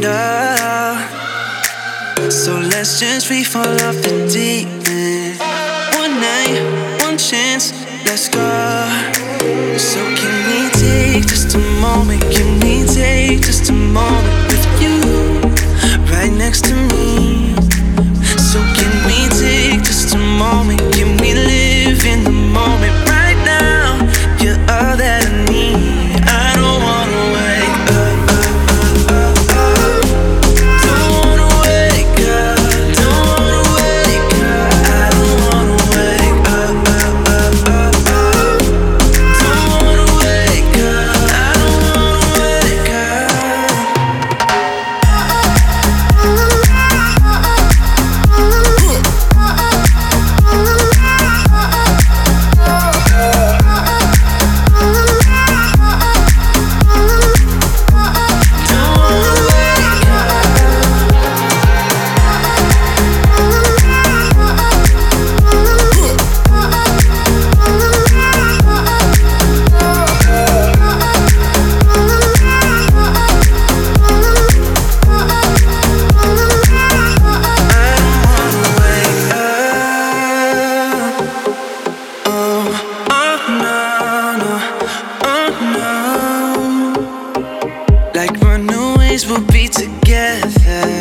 it all. So let's just free fall off the deep end. One night, one chance, let's go. So can we take just a moment? Can we take just a moment with you right next to me? So can we take just a moment? Can we live in the moment right now? You're all that I need. I don't wanna wake up. Don't wanna wake up. Don't wanna wake up. I don't wanna wake up. Don't wanna wake up. I don't wanna wake up. Like runaways, we'll be together.